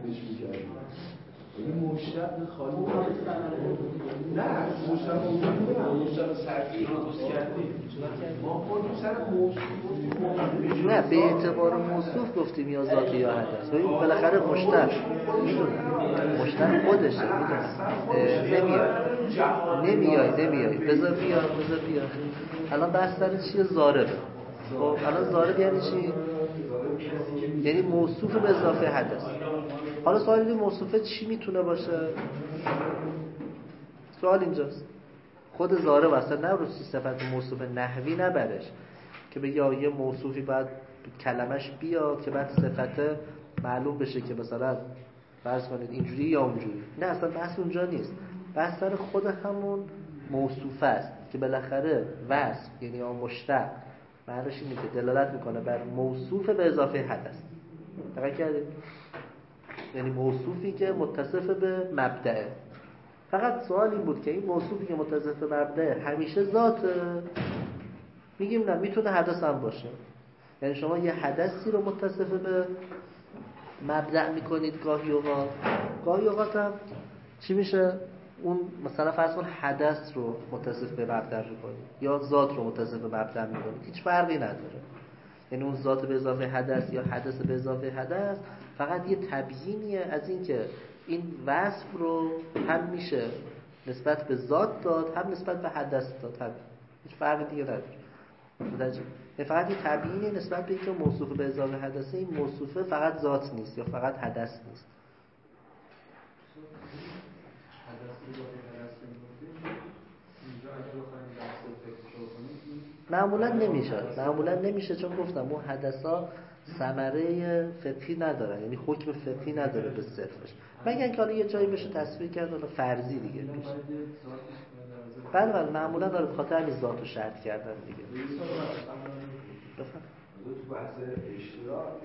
تحریمش میکردیم. این مشتق خالی نه مشتق سرکی رو درست کردیم. ما خودمون سر موصوف نه به اعتبار موصوف گفتیم یا ذات یا حدث. ببین بالاخره مشتق میدونم مشتق خودشه میدونم نمیای بذار بیا الان بحث سر چیه؟ ضاربه. خب الان ضارب یعنی چی؟ یعنی موصوف به اضافه حدث. حالا سوال اینه موصوفه چی میتونه باشه؟ سوال اینجاست. خود ضارب اصلا نه رو صفت موصوف نحوی نبرش که بگه یه موصوفی باید کلمش بیاد که بعد صفت معلوم بشه که مثلا فرض کنید اینجوری یا اونجوری. نه اصلا بحث اونجا نیست. بحث سر خود همون موصوفه است که بالاخره وصف یعنی اون مشتق معنیش اینه که دلالت میکنه بر موصوف به اضافه حدث. دقیق کردید؟ یعنی موصوفی که متصف به مبدأه. فقط سوال این بود که این موصوفی که متصف به مبدأه همیشه ذاته؟ میگیم نه، میتونه حدث هم باشه. یعنی شما یه حدثی رو متصف به مبدأ میکنید گاهی اوقات هم چی میشه؟ اون مثلا فرض کن حدث رو متصف به مبدأ میکنید یا ذات رو متصف به مبدأ میکنید، هیچ فرقی نداره. یعنی اون ذات به اضافه حدث یا حدث به اضافه حدث فقط یه تبیینیه از این که این وصف رو هم میشه نسبت به ذات داد هم نسبت به حدث داد، هم هیچ فرقی دیگه نداره. یعنی فقط یه تبیینی نسبت به اینکه موصوف به اضافه حدثه، این موصوفه فقط ذات نیست یا فقط حدث نیست. معمولا نمیشه چون گفتم اون حدثا ثمره فقهی نداره، یعنی حکم فقهی نداره به صرفش، مگر اینکه حالا یه جایی بشه تصویر کرد حالا فرضی دیگه میشه. بله معمولا داره به خاطر همین ذات رو شرط کردن دیگه. تو بحث اشتراک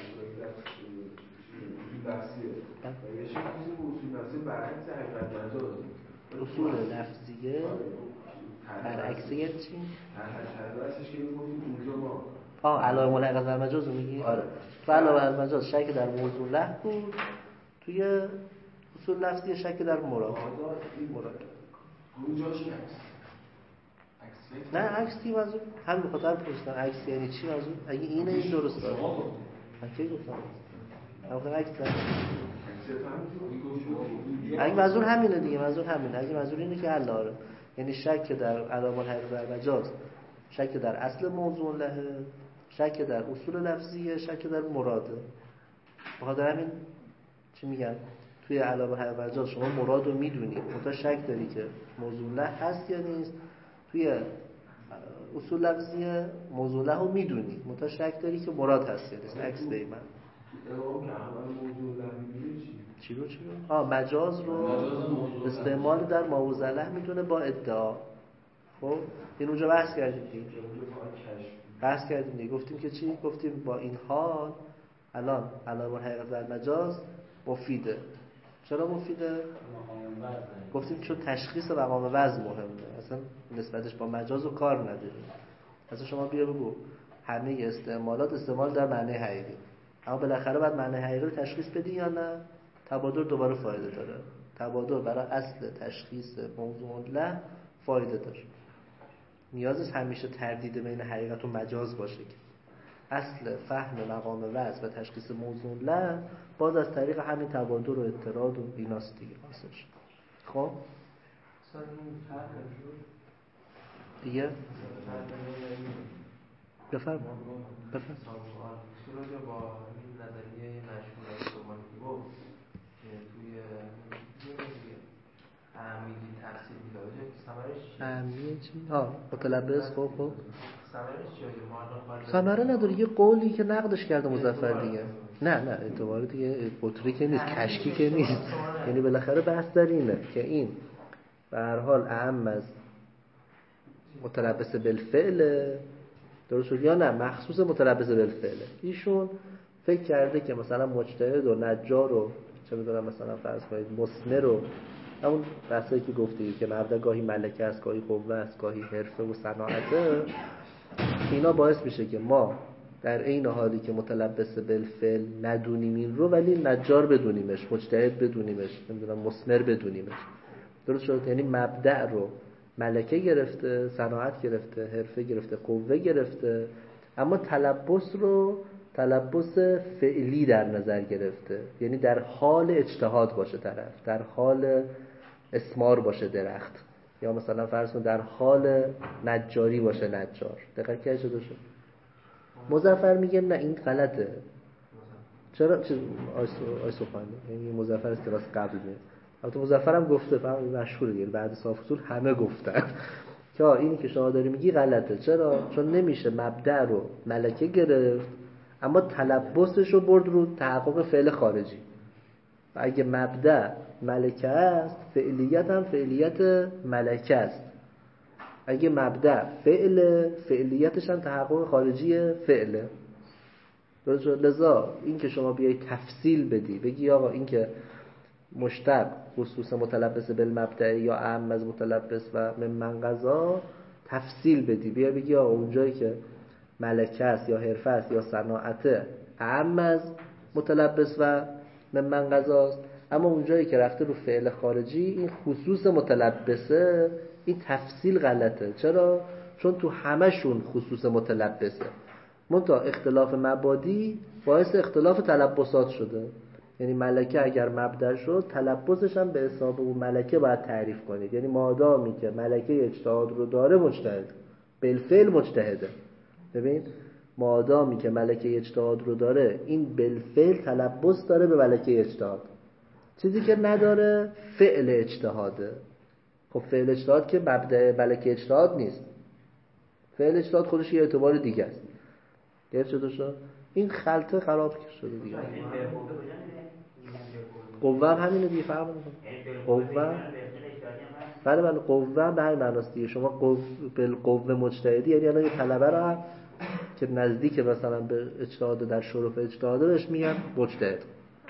لفظیه و یه چیزی اصول لفظی برعکس حقیقت مجاز. اصول لفظیه برعکس یه چی؟ حدثش که میگفتیم اونجا ما علائم الحقیقت در مجاز رو میگی؟ آره. تو علائم المجاز شک در موضوع له بود، توی اصول لفظی شک در مراد. اونجاش نه عکسی منظور هم بخاطر پرسیدن عکس یعنی چی منظور؟ اگه اینه این درست داره. من کی گفتم؟ آخه عکس اگه منظور همینه دیگه، منظور همینه. اگه منظور اینه که الله آره، یعنی شک در علائم الحقیقت در مجاز، شک در اصل موضوع له، شک در اصول لفظیه، شک در مراده. بخاطر همین چی میگن توی علائم الحقیقت در مجاز شما مراد رو میدونی، منتها شک داری که موضوع له هست یا نیست. توی اصول لفظیه موضوع له رو میدونی، منتها شک داری که مراد هست یا نیست. عکس به من چی رو؟ مجاز رو استعمال در مواضع له میتونه با ادعا. خب این اونجا بحث کردیم دیگه. گفتیم که چی؟ گفتیم با این حال الان علائم الحقیقت در مجاز مفیده. چرا مفیده؟ گفتیم چون تشخیص مقام وضع مهمه، اصلا نسبتش با مجاز و کار نداریم. اصلا شما بیا بگو همه استعمالات استعمال در معنی حقیقی، اما بالاخره باید معنی حقیقی رو تشخیص بدی یا نه؟ تبادر دوباره فایده داره. تبادر برای اصل تشخیص موضوع له فایده داره. نیازش همیشه تردید بین حقیقت و مجاز باشه که اصل فهم مقام وضع و تشخیص موضوع له باز از طریق همین تبادر و اضطراد و ایناست دیگه حاصل شد. خب دیگه بفرم چرا با این نظریه مشهور از تومانیو که توی اهمیتی تفسیر میداده ثمرش اهمیت چی؟ متلبس. خب ثمرش چیه؟ ثمره نداره، یه قولی که نقدش کرده مظفر دیگه. نه اعتبار دیگه قطری که نیست، کشکی که نیست. یعنی بالاخره بحث در اینه که این به هر حال اهم از متلبس بالفعل، درست شد یا نه مخصوص متلبس بالفعل. ایشون فکر کرده که مثلا مجتهد و نجار و چه می‌دونم مثلا فرض کنید مثمر و همون بحثایی که گفتی که مبدا گاهی ملکه است، گاهی قوه است، گاهی حرفه و صناعته، اینا باعث میشه که ما در این حالی که متلبس بالفعل ندونیم این رو، ولی نجار بدونیمش، مجتهد بدونیمش، نمیدونم مثمر بدونیمش. درست شد؟ یعنی مبدأ رو ملکه گرفته، صناعت گرفته، حرفه گرفته، قوه گرفته، اما تلبس رو تلبس فعلی در نظر گرفته، یعنی در حال اجتهاد باشه طرف، در حال اسمار باشه درخت، یا مثلا فرض کن در حال نجاری باشه نجار. دقت کردی شده شد؟ مظفر میگه نه این غلطه. چرا؟ آیسوفانی یعنی مظفر از کلاس قبل میاد. البته مظفر هم گفته، فقط مشهوره دیگه، بعد صاف اصول همه گفتن که اینی که شما داری میگی غلطه. چرا؟ چون نمیشه مبدأ رو ملکه گرفت اما تلبسش رو برد رو تحقق فعل خارجی. و اگه مبدأ ملکه است، فعلیت هم فعلیت ملکه است. اگه مبدأ فعلیتش هم تحقق خارجی فعله. درست شد؟ لذا این که شما بیای تفصیل بدی، بگی آقا این که مشتق خصوص متلبس بالمبدأ یا اعم از متلبس و من قضا، تفصیل بدی، بیا بگی آقا اونجایی که ملکه است یا حرفه است یا صناعته اعم از متلبس و من قضاست، اما اونجایی که رفته رو فعل خارجی این خصوص متلبسه، این تفصیل غلطه. چرا؟ چون تو همشون خصوص متلبسه، منتها اختلاف مبادی باعث اختلاف تلبسات شده. یعنی ملکه اگر مبدأ شد، تلبسش هم به حساب اون ملکه باید تعریف کنید. یعنی مادامی که ملکه اجتهاد رو داره مجتهد، بالفعل مجتهده. ببین مادامی که ملکه اجتهاد رو داره، این بالفعل تلبس داره به ملکه اجتهاد. چیزی که نداره فعل اجتهاده. خب فعل اجتهاد که مبدأ ملکه اجتهاد نیست. فعل اجتهاد خودش یه اعتبار دیگه است. گرفت شده شد؟ این خلطه خراب شده دیگه. قوه هم همینه دیگه، فرق نمیکنه. قوه بله قوه به همین معناست دیگه. شما بالقوه مجتهدی، یعنی الان یه طلبه رو که نزدیک مثلا به اجتهاد در شرف اجتهاد بهش میگن مجتهد.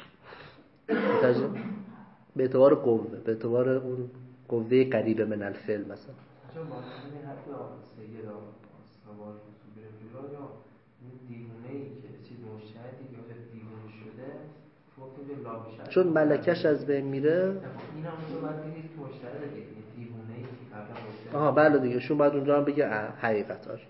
به اعتبار قوه، به اعتبار اون قوه قریب من الفعل مثلا. چون ما همین حتی سید سوار اصول جلو یا دیوونه‌ای که چیز مجتهدی یا دیوونه شده فوق لا، چون ملکش از بین میره. اینا اونجا باید بگید که مجتهد دیگه، دیوونه‌ای که قبلا مجتهد. آها بله دیگه، شون باید اونجا هم بگه حقیقتاش.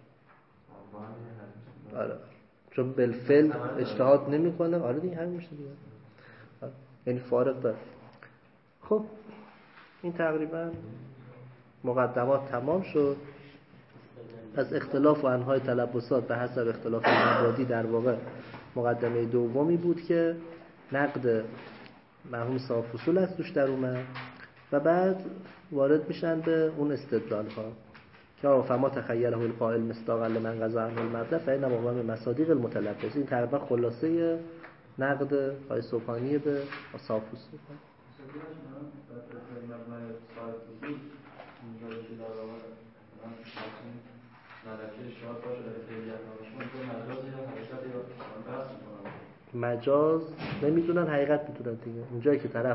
آره چون بالفعل اجتهاد نمیکنه. آره دیگه همین میشه دیگه. یعنی فارق داره. خب این تقریبا مقدمات تمام شد. پس اختلاف و انواع تلبسات به حسب اختلاف مبادی در واقع مقدمه دومی بود که نقد مرحوم صاحب اصول از توش در اومد و بعد وارد میشن به اون استدلال ها که فما تخیله القائل مصداقا لمن قضا عنه المبدأ فإنما هو من مصادیق المتلبس. این تقریبا خلاصه نقد آقای صبحانی به صاحب اصول. مجاز نمیدونن، حقیقت میدونن دیگه. اونجایی که طرف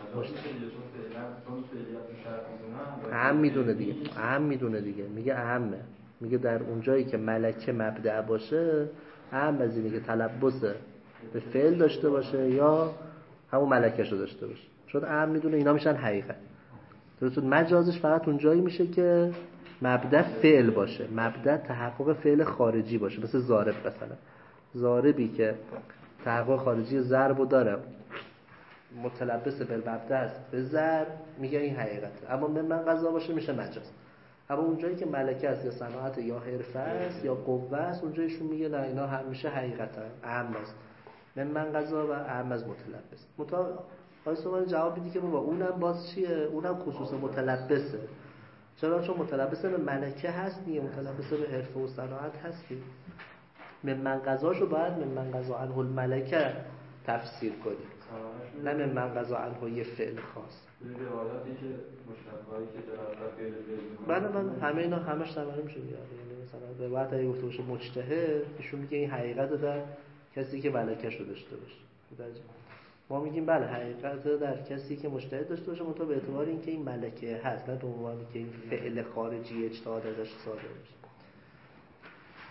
اهم میدونه دیگه، اهم میدونه دیگه، میگه اهمه، میگه در اونجایی که ملکه مبدأ باشه اهم از اینه که تلبس به فعل داشته باشه یا همون ملکه‌شو داشته باشه، چون اهم میدونه اینا میشن حقیقت. درست؟ مجازش فقط اونجایی میشه که مبدأ فعل باشه، مبدأ تحقق فعل خارجی باشه، مثل ضارب مثلا. ضاربی که تحقق خارجی ضربو داره، متلبس بالمبدأ است به ضرب، میگه این حقیقته. اما من قضا باشه میشه مجاز. اما اونجایی که ملکه است یا صناعت یا حرفه است یا قوه است، اونجایشون میگه نه اینا همیشه حقیقتا اهم است من قضا و اهم از متلبس. آقای صبحانی جواب میدی که با اونم باز چیه؟ اونم خصوص متلبسه. چرا؟ چون متلبس به ملکه هست دیگه، متلبس به حرفه و صناعت هستی. من قضاشو باید من قضا عنه الملکه تفسیر کنی، نه من قضا عنه یه فعل خاص. روایاتی که مشتقایی که در بله همه اینا همش تمام میشه دیگه. یعنی مثلا به وقت اگه گفته باشه مجتهد، ایشون میگه این حقیقت در کسی که ملکه‌شو داشته باشه. ما میگیم بله حقیقت در کسی که مجتهد داشته باشه، منتها به اعتبار اینکه این ملکه هست، نه به عنوانی که این فعل خارجی اجتهاد ازش صادر بشه.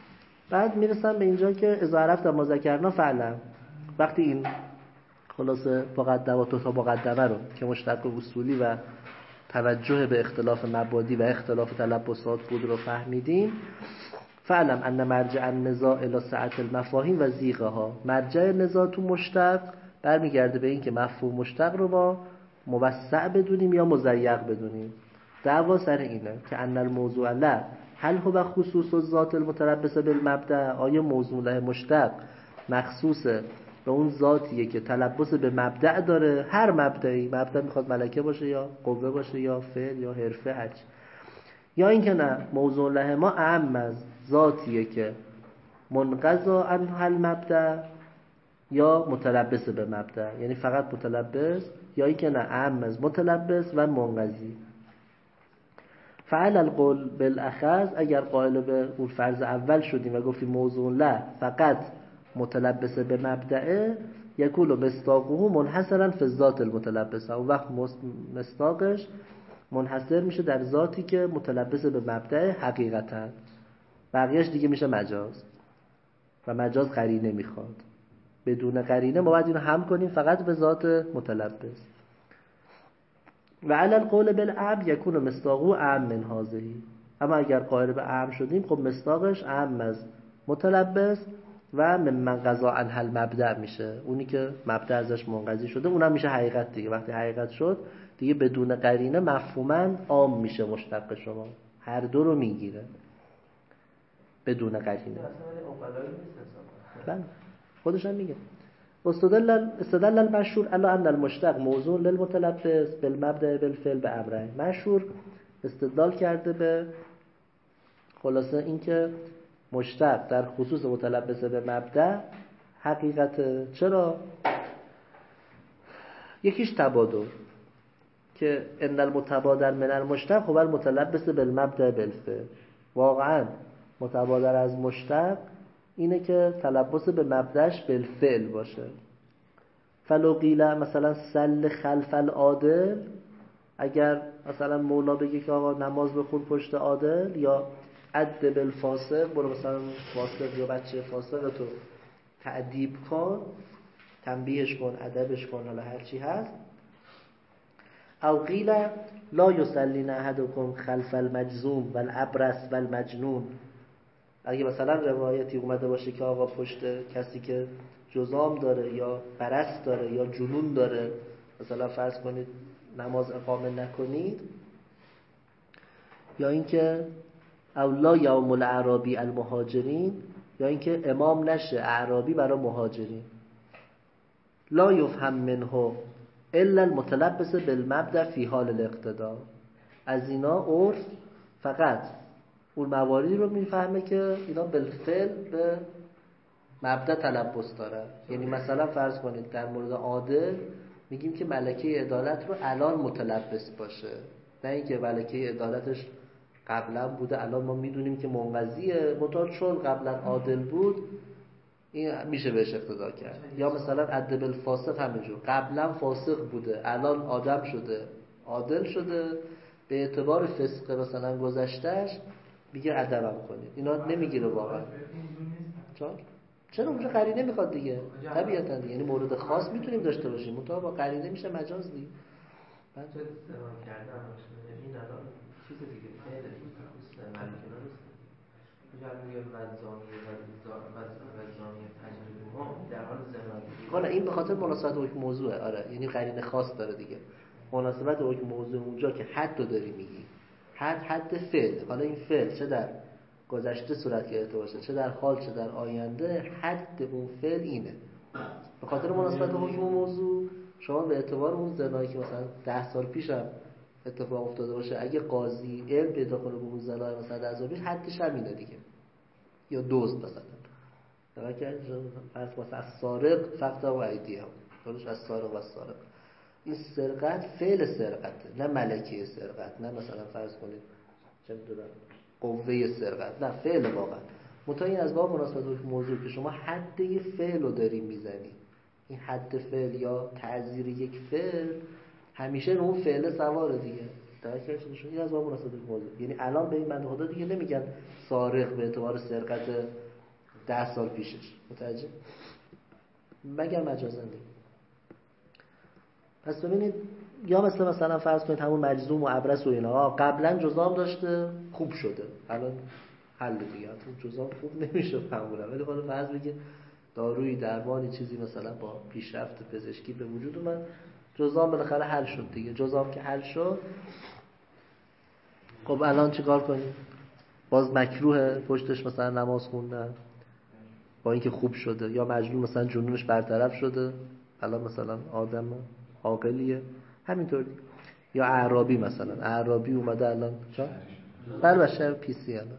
بعد میرسم به اینجا که اذا عرفت ما ذکرنا فعلا، وقتی این خلاصه مقدمه و تا مقدمه رو که مشتق اصولی و توجه به اختلاف مبادی و اختلاف تلبسات بود رو فهمیدیم، فعلم ان مرجع النزاع الی سعة المفاهیم و ضیقها، مرجع نزاع تو مشتق برمیگرده به این که مفهوم مشتق رو با موسع بدونیم یا مضیق بدونیم. دعوا سر اینه که ان الموضوع له هل هو خصوص الذات المتلبس بالمبدا، آیا موضوع له مشتق مخصوص به اون ذاتیه که تلبس به مبدأ داره، هر مبدعی، مبدأ میخواد ملکه باشه یا قوه باشه یا فعل یا حرفه هج، یا اینکه نه موضوع له ما اعم از ذاتیه که منقضا عنها المبدأ یا متلبس به مبدأ، یعنی فقط متلبس، یا اینکه نه اعم از متلبس و منقضی. فعل القول بالاخذ، اگر قائل به اون فرض اول شدیم و گفتیم موضوع له فقط متلبس به مبدأ، یکون مصداقه منحصرا فی الذات المتلبسه، اون وقت مصداقش منحصر میشه در ذاتی که متلبس به مبدأ حقیقتا، بقیهش دیگه میشه مجاز و مجاز قرینه میخواد. بدون قرینه ما باید اینو هم کنیم فقط به ذات متلبس. و علی القول بالاعم یکون مصداقه اعم من هذه، اما اگر قائل به اعم شدیم خب مصداقش اعم از متلبس و من قضا عنها المبدأ میشه، اونی که مبدأ ازش منقضی شده اونم میشه حقیقت دیگه. وقتی حقیقت شد دیگه بدون قرینه مفهوماً عام میشه مشتق شما، هر دو رو میگیره بدون قرینه. بله خودش هم میگه استدل المشهور الا ان المشتق موضوع للمتلبس بالمبدأ بالفعل بامرين. مشهور استدلال کرده به خلاصه اینکه مشتق در خصوص متلبس به مبدأ حقیقت. چرا؟ یکیش تبادل، که ان المتبادر من المشتق هو المتلبس بالمبدأ بالفعل. واقعا متبادر از مشتق اینه که تلبس به مبدأش بالفعل باشه. فلو قیل مثلا سل خلف العادل، اگر مثلا مولا بگه که آقا نماز بخون پشت عادل، یا ادب الفاسق، برو مثلا فاسق یا بچه فاسق تو تأدیب کن، تنبیهش کن، ادبش کن، حالا هر چی هست. او قیل لا یصلین احدکم خلف المجذوم والابرص والمجنون، اگه مثلا روایتی اومده باشه که آقا پشت کسی که جذام داره یا برص داره یا جنون داره مثلا فرض کنید نماز اقامه نکنید، یا اینکه او لا یوم الاعرابی المهاجرین، یا اینکه امام نشه اعرابی برای مهاجرین. لا یفهم منه الا المتلبس بالمبدأ فی حال الاقتداء. از اینا عرف فقط اون مواردی رو میفهمه که اینا بالفعل به مبدأ تلبس داره. یعنی مثلا فرض کنید در مورد عادل میگیم که ملکه عدالت رو الان متلبس باشه، نه اینکه ملکه عدالتش قبلا بوده الان ما میدونیم که منقضیه، منتها چون قبلا عادل بود این میشه بهش اقتدا کرد. یا مثلا ادب الفاسق همینجور، قبلا فاسق بوده الان آدم شده عادل شده، به اعتبار فسق مثلا گذشتهش میگه ادبم کنید. اینا نمیگیره واقعا. چرا اونجا قرینه میخواد دیگه طبیعتا دیگه، یعنی مورد خاص میتونیم داشته باشیم منتها با قرینه میشه مجاز دیگه. بعد چه استعمال کردن این الان چیز دیگه فعل خصوص ملکه نیست. میگه وزانی تجربه ما در حال زمان. حالا این به خاطر مناسبت حکم موضوعه. آره یعنی قرینه خاص داره دیگه. مناسبت حکم موضوع اونجا که حد رو داری میگی، حد فعل. حالا این فعل چه در گذشته صورت گرفته باشه چه در حال چه در آینده، حد اون فعل اینه. به خاطر مناسبت حکم موضوع شما به اعتبار اون زنایی که مثلا 10 سال پیش هم اتفاق افتاده باشه، اگه قاضی علم پیدا کنه به اون زنای مثلا 10 سال پیش، حدش همینه دیگه. یا دزد مثلا در که فرض مثلا از سارق فقط و ایدیه، درش از سارق و سارق، این سرقت فعل سرقته نه ملکه سرقت، نه مثلا فرض کنید چه می‌دونم قوه سرقت، نه فعل واقعا. منتها این از باب مناسبت حکم موضوع که شما حد یه فعل رو داری میزنی، این حد فعل یا تعزیر یک فعل همیشه اون فعل سواره دیگه. درکش این از باب مناسبت حکم موضوع. یعنی الان به این بنده خدا دیگه نمیگن سارق به اعتبار سرقت 10 سال پیشش، متوجه؟ مگر مجازا دیگه. پس ببینید یا مثلا فرض کنید همون مجذوم و ابرص و اینا قبلا جذام داشته خوب شده، الان حل دیگه، جذام خوب نمیشه معمولا، ولی حالا فرض بگید دارویی درمانی چیزی مثلا با پیشرفت پزشکی به وجود اومد، جذام بالاخره حل شد دیگه. جذام که حل شد، خب الان چیکار کنیم؟ باز مکروه پشتش مثلا نماز خوندن با اینکه خوب شده، یا مجنون مثلا جنونش برطرف شده الان مثلا آدم عاقلیه همینطوری، یا اعرابی مثلا اعرابی اومده الان چا؟ بشه پی سی الان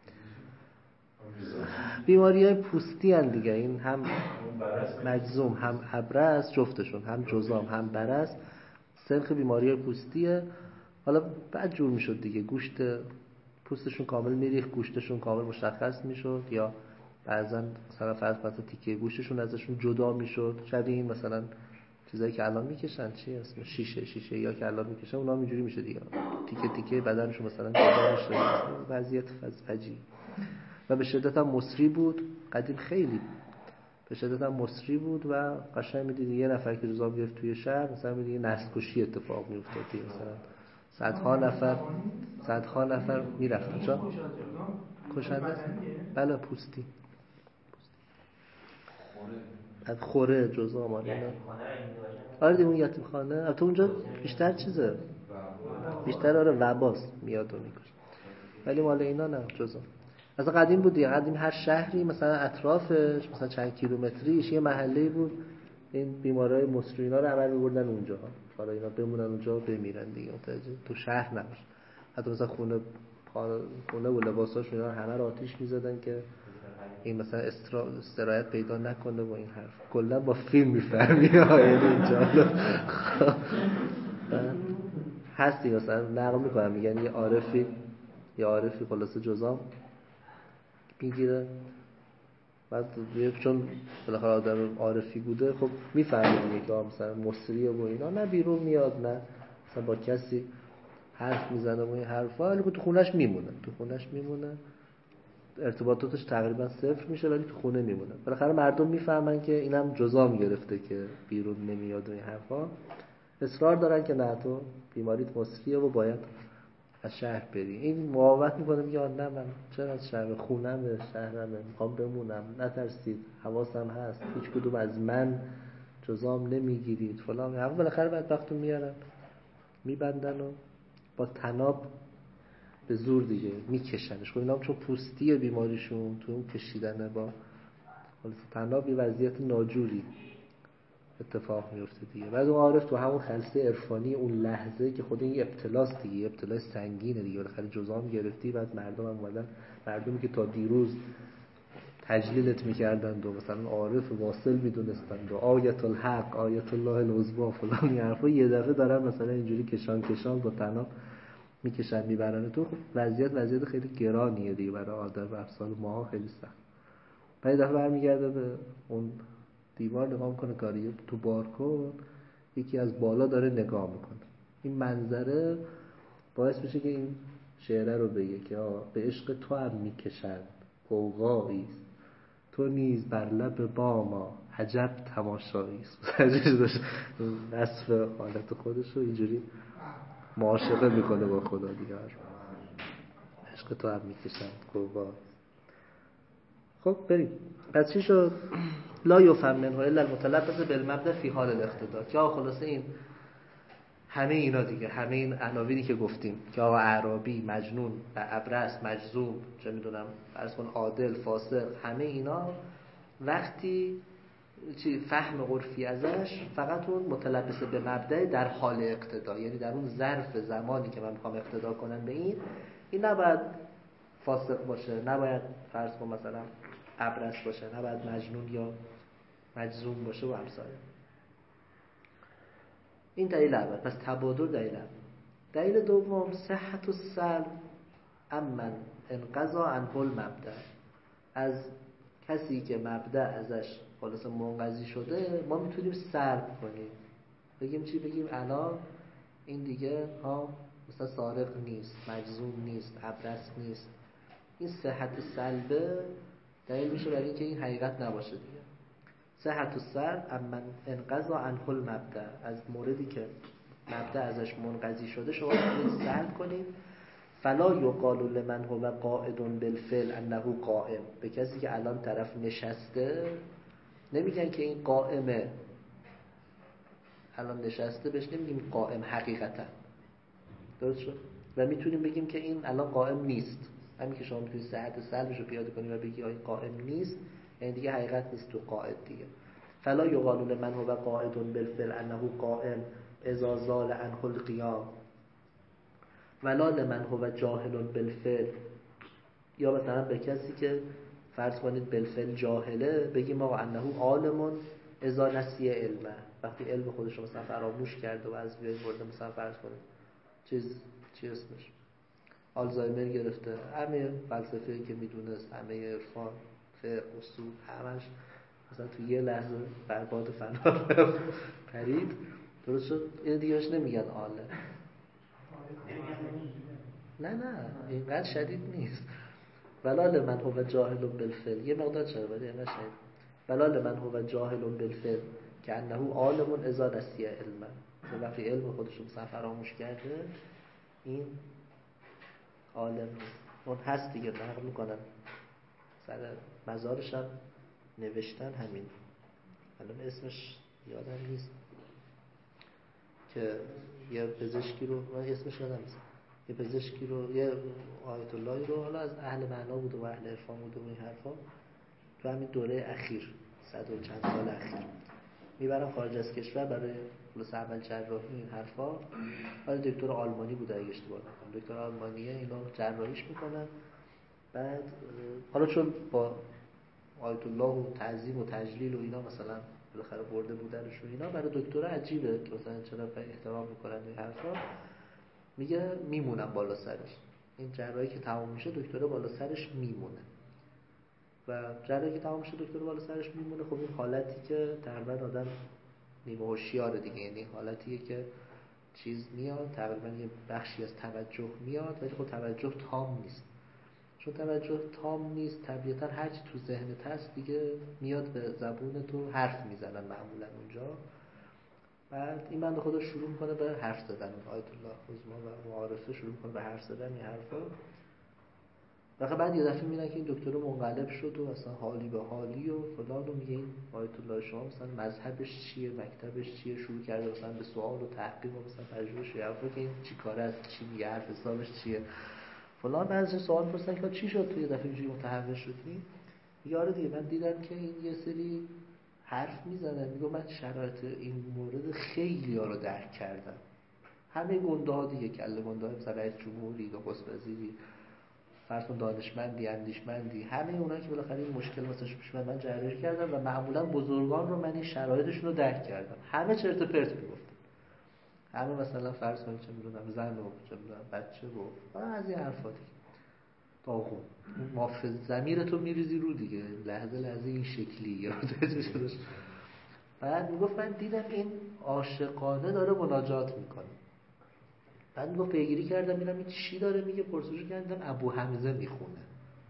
بیماری‌های پوستی هن دیگه، این هم مجذوم هم ابرص جفتشون، هم جذام هم برص سنخ بیماری‌های پوستیه. حالا بعد جور میشد دیگه، گوشت پوستشون کامل میریخت، گوشتشون کامل مشخص میشد، یا بعضا مثلا فرض تیکه گوشتشون ازشون جدا میشد، شبیه این مثلا چیزایی که الان میکشن چی اسمش شیشه یا که الان میکشن اونا اینجوری میشه دیگه، تیکه تیکه بدنشون مثلا جدا میشه، وضعیت فجیع. و به شدت هم مصری بود، قدیم خیلی به شدت هم مصری بود و قشنگ میدید یه نفر که جذام گرفت توی شهر مثلا میدید یه نسل کشی اتفاق میافتاد، مثلا صدها نفر میرفتن. چرا کشنده؟ بله پوستی بعد خوره جذام آره دیگه، اون یتیم خانه البته اونجا بیشتر چیزه، بیشتر آره وباست میاد و میکشه، ولی مال اینا نه جذام. مثلا قدیم بود دیگه، قدیم هر شهری مثلا اطرافش مثلا چند کیلومتریش یه محله‌ای بود، این بیمارای مصری اینا رو عمل می‌بردن اونجا، حالا اینا بمونن اونجا و بمیرن دیگه، متوجه؟ تو شهر نباشه. حتی مثلا خونه و لباساش اینا همه رو آتیش می‌زدن که این مثلا استراحت پیدا نکنه و این حرف. کلا با فیلم می‌فهمی یعنی اینجا هستی مثلا نقل می‌کنم میگن یه عارفی خلاصه جذام میگیره، بعد چون بالاخره آدم عارفی بوده خب میفهمه دیگه که مثلا مصریه و اینا، نه بیرون میاد نه مثلا با کسی حرف میزنه و این حرفا، ولی تو خونش میمونه ارتباطاتش تقریبا صفر میشه، ولی تو خونه میمونه. بالاخره مردم میفهمن که اینم جذام گرفته که بیرون نمیاد و این حرفا، اصرار دارن که نه تو بیماریت مصریه و باید از شهر بری. این مقاومت میکنه میگه نه من چرا از شهر، خونم شهرمه، میخوام بمونم، نترسید حواسم هست، هیچ کدوم از من جذام نمیگیرید فلان. هم بالاخره بدبختو میارن میبندن و با طناب به زور دیگه میکشنش. خب اینا هم چون پوستی بیماریشون تو اون کشیدنه با طناب یه وضعیت ناجوری اتفاق میفته دیگه. بعد اون عارف تو همون خلسه عرفانی اون لحظه که خود این ابتلاست دیگه، ابتلای سنگینه دیگه، بالاخره جذام گرفتی، بعد مردم هم اومدن، مردمی که تا دیروز تجلیلت میکردند و مثلا عارف واصل میدونستند و آیت الحق آیت الله العظما فلان این حرفا، یه دفعه دارن مثلا اینجوری کشان با طناب میکشن میبرن تو. وضعیت خیلی گرانیه دیگه برای آدم و افسال ماها خیلی سخت. بعد دفعه برمیگرده به اون دیوار نگاه میکنه، کاری تو بارکن یکی از بالا داره نگاه میکنه. این منظره باعث میشه که این شعره رو بگه که به عشق تو هم میکشند غوغاییست، تو نیز بر لب باما عجب تماشاییست. نصف حالت خودش رو اینجوری معاشقه میکنه با خدا دیگه، عشق تو هم میکشند غوغاییست. خب بریم. پس چی شد؟ لا یفهم منه الا المتلبس بالمبدا فی حال الاقتدا. که خلاصه این همه اینا دیگه، همه این عناوینی که گفتیم که آقا اعرابی، مجنون، ابرص، مجذوم، چه میدونم فرض کن عادل، فاسق، همه اینا وقتی فهم عرفی ازش فقط اون متلبس به مبدا در حال اقتدا، یعنی در اون ظرف زمانی که من میخوام اقتدا کنم به این نباید فاسق باشه، نباید فرض کن مثلا ابرص باشه، نباید مجنون یا مجذوم باشه و امثال. این دلیل اول. پس تبادر دلیل اول. دلیل دوم صحت السلب امن انقضا عنه المبدا. از کسی که مبدا ازش خلاص منقضی شده ما میتونیم سلب کنیم، بگیم چی؟ بگیم الان این دیگه مثلا سارق نیست، مجذوم نیست، ابرص نیست. این صحت سلبه دلیل میشه برای اینکه این حقیقت نباشه دیگه. صحت السر امن انقضا عنه المبدا، از موردی که مبدا ازش منقضی شده شما میتونید سلب کنید. فلا یقال لمن هو قاعد بالفعل انه قائم، به کسی که الان طرف نشسته نمیگن که این قائمه، الان نشسته بهش نمیگیم قائم حقیقتا، درست شد؟ و میتونیم بگیم که این الان قائم نیست. همین که شما میتونید صحت سلبش رو پیاده کنید و بگی این قائم نیست، یعنی دیگه حقیقت نیست تو قائد دیگه. فلا یقال لمن هو قاعد بالفعل انه قائم اذا زال عنه القیام ولا لمن هو جاهل بالفعل، یا مثلا به کسی که فرض کنید بالفعل جاهله بگیم آقا انه عالم اذا نسی علمه، وقتی علم خودش رو مثلا فراموش کرده و از بین برده، مثلا فرض کنید چی اسمش آلزایمر گرفته، همه فلسفه‌ای که میدونست، همه عرفان، فقه، اصول، همش مثلا تو یه لحظه برباد فنا پرید، درست شد؟ این دیگهش نمیگن عالم. نه اینقدر شدید نیست. ولا لمن هو جاهل بالفعل، یه مقدار چرا ولی اینقدر شدید. ولا لمن هو جاهل بالفعل که انه عالم اذا نسی علما، وقتی علم خودش رو مثلا فراموش کرده این عالم نیست. اون هست دیگه، نقل میکنن سر مزارش هم نوشتن همین، الان اسمش یادم نیست، که یه پزشکی رو، من اسمش یادم نیست، یه پزشکی رو، یه آیت اللهی رو، حالا از اهل معنا بوده و اهل عرفان بوده و این حرفا، تو همین دوره اخیر 100 و چند سال اخیر میبرن خارج از کشور برای خلاص عمل جراحی این حرفا. حالا دکتر آلمانی بوده اگه اشتباه نکنم، دکتر آلمانیه، اینا جراحیش میکنن. بعد حالا چون با آیت الله و تعظیم و تجلیل و اینا مثلا بالاخره برده بودنش و اینا، برای دکتر عجیبه که مثلا چرا احترام میکنن این حرفا. میگه میمونم بالا سرش، این جراحی که تمام میشه دکتر بالا سرش میمونه، و جراحی که تمام میشه دکتر بالا سرش میمونه. خب این حالتی که تقریبا آدم نیمه هوشیاره دیگه، یعنی حالتیه که چیز میاد، تقریبا یه بخشی از توجه میاد، ولی خب توجه تام نیست. چون توجه تام نیست طبیعتا هرچی تو ذهنت هست دیگه میاد به زبون تو، حرف میزنن معمولا اونجا. بعد این بنده خدا شروع میکنه به حرف زدن، آیت الله عظما و معارفه شروع میکنه به حرف زدن این حرفا. بعد یه دفعه میبینن که این دکتر منقلب شد و اصلا حالی به حالی و فلان، و میگه این آیت الله شما مثلا مذهبش چیه، مکتبش چیه، شروع کرده مثلا به سوال و تحقیق و مثلا پژوهش و حرفا که این چی کاره است، چی میگه، حرف حسابش چیه فلان. بعضی سوال پرسیدن که چی شد تو یه دفعه اینجوری متحول شدی؟ یاره دیگه من دیدم که این یه سری حرف میزنن، میگه من شرایط این مورد خیلی ها رو درک کردم. همه گنده ها دیگه، کله گنده ها، مثلا رئیس جمهوری، نخست وزیری، فرض کن دانشمندی، اندیشمندی، همه اونایی که بالاخره این مشکل واسش پیش اومد من جراحی کردم و معمولا بزرگان رو من این شرایطشون رو درک کردم. همه چرت و پرت میگفتن، همه مثلا فرض کنید چه میدونم زن و چه میدونم بچه و از این حرفا دیگه داغون مافز ضمیرتو میریزی رو دیگه، لحظه این شکلی یا شدش. بعد میگفت من دیدم این عاشقانه داره مناجات میکنه. بعد میگفت پیگیری کردم ببینم این چی داره میگه، پرسجو کردم ابو حمزه میخونه،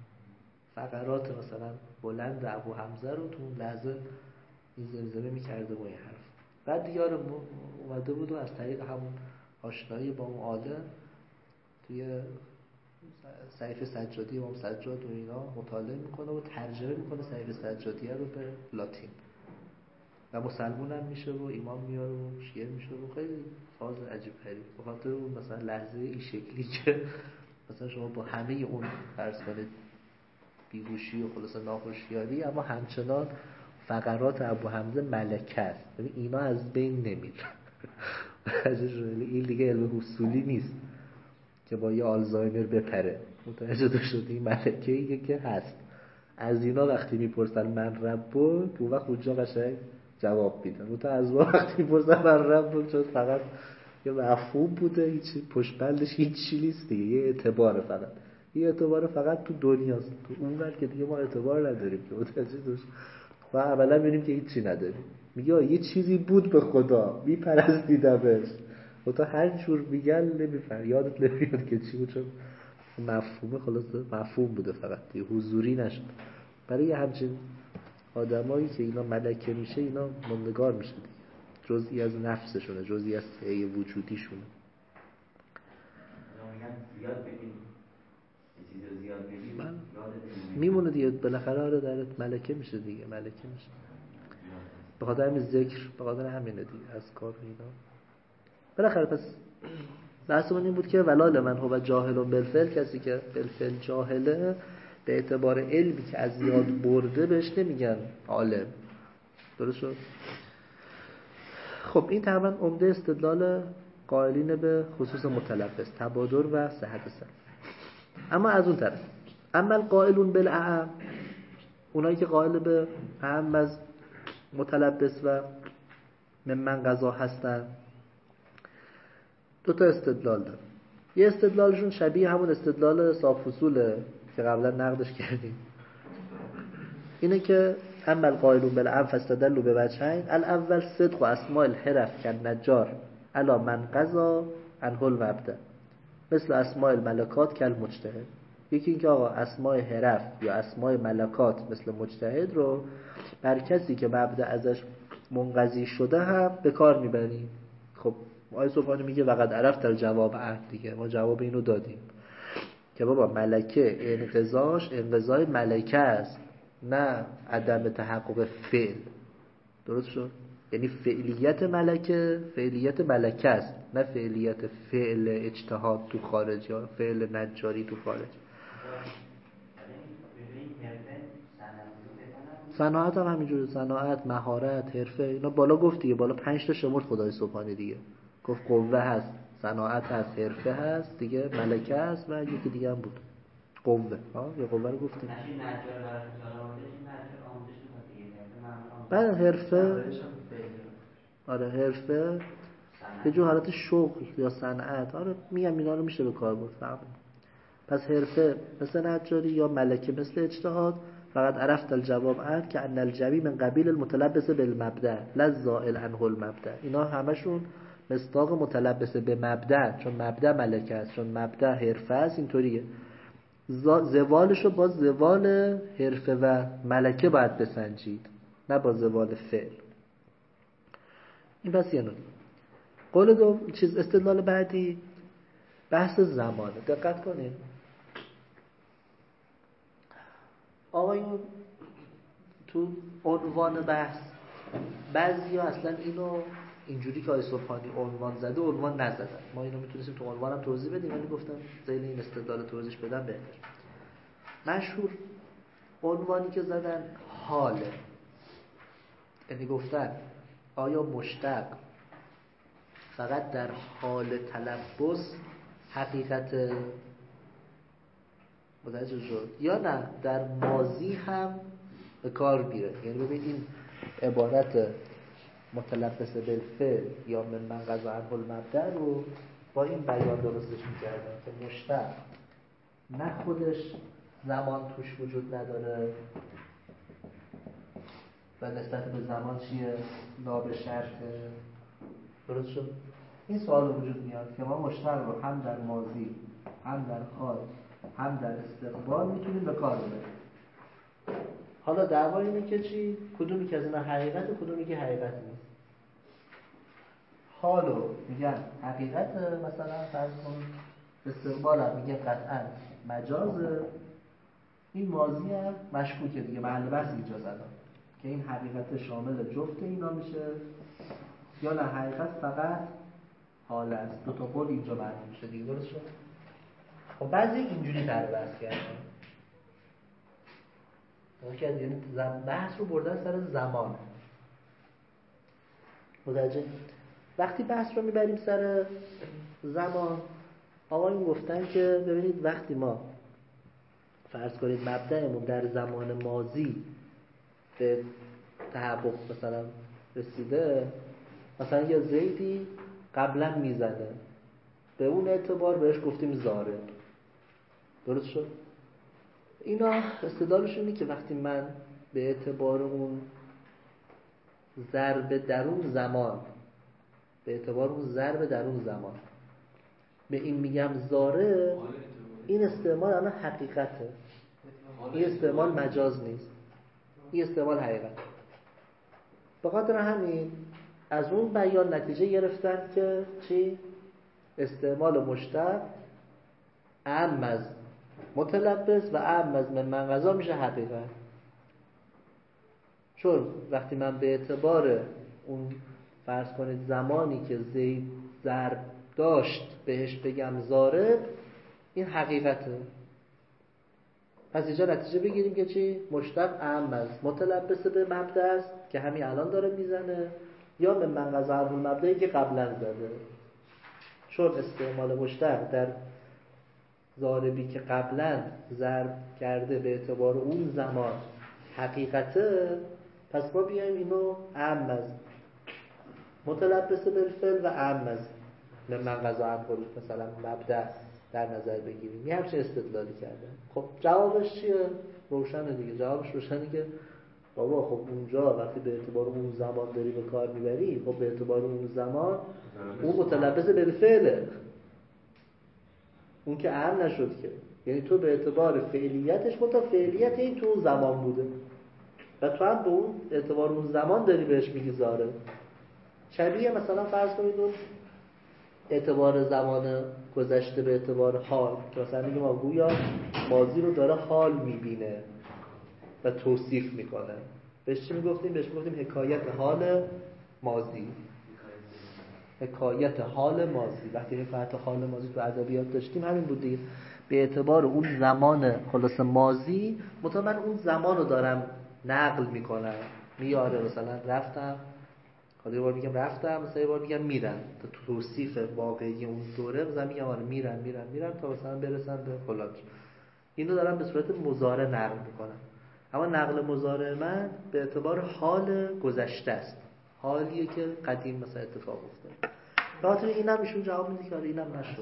فقرات مثلا بلند ابو حمزه رو تو اون لحظه این زمزمه میکرده و این حرف. بعد دیگه اومده بود و از طریق همون آشنایی با اون عالم توی صحیفه سجادی امام سجاد و اینا مطالعه میکنه و ترجمه میکنه صحیفه سجادیه رو به لاتین و مسلمون هم میشه و ایمان میاره و شیعه میشه و خیلی فاز عجیب غریب. به خاطر اون مثلا لحظه این شکلی که مثلا شما با همه اون فرض کنید بیگوشی و خلاص ناخوشیاری، اما همچنان فقرات ابو حمزه ملکه است. ببین اینا از بین نمیره. این دیگه علم اصولی نیست که با یه آلزایمر بپره. متوجه شدی؟ این ملکه‌ایه که هست. از اینا وقتی میپرسن من ربک، اون وقت اونجا قشنگ جواب میدن. تو از وقتی میپرسن من ربک، چون فقط یه مفهوم بوده، هیچ پشت بندش هیچی نیست دیگه، یه اعتبار فقط. یه اعتبار فقط تو دنیاست، تو اون ور که دیگه ما اعتبار نداریم که متوجه دوش. و اولا میبینیم که هیچی نداریم. میگه یه چیزی بود به خدا میپرستیدمش. و تا هر جور میگن نمیفهم، یادت نمیاد که چی بود، چون مفهومه خلاص مفهوم بوده فقط دیگه، حضوری نشد. برای همچین آدمایی که اینا ملکه میشه، اینا مندگار میشه دیگه، جزئی از نفسشونه، جزئی از سعی وجودیشونه. زیاد بگیم چیزی زیاد بگیم میمونه دیگه بالاخره. آره درت ملکه میشه دیگه، ملکه میشه به خاطر همین ذکر، به خاطر همینه دیگه از کار اینا بالاخره. پس بحثمون این بود که ولا لمن هو جاهل بالفعل، کسی که بالفعل جاهله به اعتبار علمی که از یاد برده بهش نمیگن عالم. درست شد؟ خب این تقریبا عمده استدلال قائلین به خصوص متلبس، تبادر و صحت سر. اما از اون طرف اما القائلون بالاعم، اونایی که قائل به اعم از متلبس و ممن قضا هستن، دو تا استدلال دارن. یه استدلالشون شبیه همون استدلال صاف اصوله که قبلا نقدش کردیم، اینه که اما القائلون بالاعم فاستدلوا بوجهین، الاول صدق اسماء الحرف کالنجار علی من قضا عنه المبدأ مثل اسماء الملکات کالمجتهد. یکی این که آقا اسماء حرف یا اسماء ملکات مثل مجتهد رو بر کسی که مبدأ ازش منقضی شده هم به کار میبریم. خب آیه سبحانه میگه وقد عرفت الجواب عهد، دیگه ما جواب اینو دادیم که بابا ملکه انقضاش انقضای ملکه است، نه عدم تحقق فعل. درست شد؟ یعنی فعلیت ملکه فعلیت ملکه است، نه فعلیت فعل اجتهاد تو خارج یا فعل نجاری تو خارج. صناعت هم همینجوره، صناعت، مهارت، حرفه، اینا بالا گفت دیگه، بالا 5 تا شمرد خدای سبحانه دیگه، گفت قوه هست، صناعت هست، حرفه هست دیگه، ملکه هست و یکی دیگه هم بود قوه. یا قوه رو گفتیم. بعد حرفه، آره حرفه یه جور حالت شغل یا صنعت. آره میگم اینا رو میشه به کار برد. پس حرفه مثل نجاری یا ملکه مثل اجتهاد. فقط عرفت الجواب عهد که ان الجوی من قبیل المتلبس بالمبدأ لا زائل عنه المبدأ. اینا همشون مصداق متلبس به مبدأ، چون مبدأ ملکه است، چون مبدأ حرفه است. اینطوریه زوالش رو با زوال حرفه و ملکه باید بسنجید، نه با زوال فعل. این پس یه نوع. قول دو چیز استدلال بعدی بحث زمانه. دقت کنید آقایون، تو عنوان بحث بعضیا اصلا اینو اینجوری که آیه سبحانی عنوان زده عنوان نزدن. ما اینو میتونستیم تو عنوانم توضیح بدیم، ولی گفتم ذیل این استدلال توضیح بدم بهتر. مشهور عنوانی که زدن حاله، یعنی گفتن آیا مشتق فقط در حال تلبس حقیقت متوجه شد یا نه در ماضی هم به کار میره. یعنی ببین این عبارت متلبس بالفعل یا من قضا عنه المبدأ رو با این بیان درستش میکردن که مشتق نه خودش زمان توش وجود نداره و نسبت به زمان چیه؟ لا به شرطه. درست شد؟ این سوال وجود میاد که ما مشتق رو هم در ماضی هم در حال هم در استقبال میتونیم به کار ببریم. حالا دعوا اینه که چی؟ کدومی که از اینا حقیقته، کدومی که حقیقت نیست. حالو میگن حقیقت، مثلا فرض کن استقبال هم میگه قطعا مجازه. این ماضی هم مشکوکه دیگه، محل بحث اینجا زدن که این حقیقت شامل جفت اینا میشه یا نه حقیقت فقط حال است. دو تا قول اینجا معلوم میشه دیگه. درست شد؟ خب بعضی اینجوری بحث کردن، یعنی بحث رو بردن سر زمان. متوجه؟ وقتی بحث رو میبریم سر زمان، آقایون گفتن که ببینید وقتی ما فرض کنید مبدأمون در زمان ماضی به تحقق مثلا رسیده، مثلا یه زیدی قبلا میزنه، به اون اعتبار بهش گفتیم ضارب. درست شد؟ اینا استدلالش اینه که وقتی من به اعتبار اون ضرب در اون زمان به این میگم ضارب، این استعمال الان حقیقته، این استعمال مجاز نیست. این استعمال حقیقت. به خاطر همین از اون بیان نتیجه گرفتن که چی؟ استعمال مشتق اعم از متلبس و اعم از من قضا میشه حقیقت. چون وقتی من به اعتبار اون فرض کنید زمانی که زید ضرب داشت بهش بگم ضارب، این حقیقته. پس اینجا نتیجه بگیریم که چی؟ مشتق اعم از متلبس به مبدا است که همین الان داره میزنه، یا به من قضا عنه المبدایی که قبلا زده. چون استعمال مشتق در ضاربی که قبلا ضرب کرده به اعتبار اون زمان حقیقته، پس ما بیایم اینو اعم از متلبس بالفعل و اعم از من قضا عنه مثلا مبدا در نظر بگیریم. یه همچین استدلالی کرده. خب جوابش چیه؟ روشنه دیگه. جوابش روشنه که بابا خب اونجا وقتی به اعتبار اون زمان داری به کار میبری، خب به اعتبار اون زمان اون متلبس بالفعله، اون که اعم نشد که. یعنی تو به اعتبار فعلیتش فعلیت این تو اون زمان بوده و تو هم به اون اعتبار اون زمان داری بهش میگی ضارب. شبیه مثلا فرض کنید اون اعتبار زمان گذشته به اعتبار حال که مثلا میگیم ما گویا ماضی رو داره حال میبینه و توصیف میکنه. بهش چی میگفتیم؟ بهش میگفتیم حکایت حال ماضی. حکایت حال ماضی. وقتی حکایت حال ماضی تو ادبیات داشتیم همین بود دیگه. به اعتبار اون زمان خلاص ماضی مطمئن من اون زمان رو دارم نقل میکنم، میاره. مثلا رفتم، حالا یه بار میگم رفتم، مثلا یه بار میگم میرم، تا توصیف واقعی اون دوره مثلا میگم آره میرم تا مثلا برسم به فلان. اینو دارم به صورت مضارع نقل میکنم. اما نقل مضارع من به اعتبار حال گذشته است، حالیه که قدیم مثلا اتفاق افتاد. خاطر اینم ایشون جواب میده که آره اینم نشد.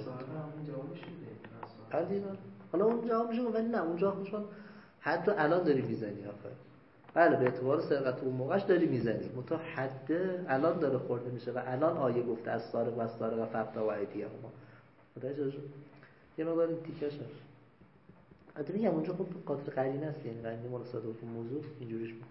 حالا اون جواب میشه ولی نه، اونجا خودشون حد الان داری میزنی آخه. بله به اعتبار سرقت اون موقعش داری میزنی، منتها حد الان داره خورده میشه و الان آیه گفته از سارق و از سارق فقط و ایدیهما. متوجه شد؟ یه مقدار این تیکش هست. البته میگم اونجا خب قاطر قرینه است، یعنی قرینه مناسبت با موضوع اینجوریش بود.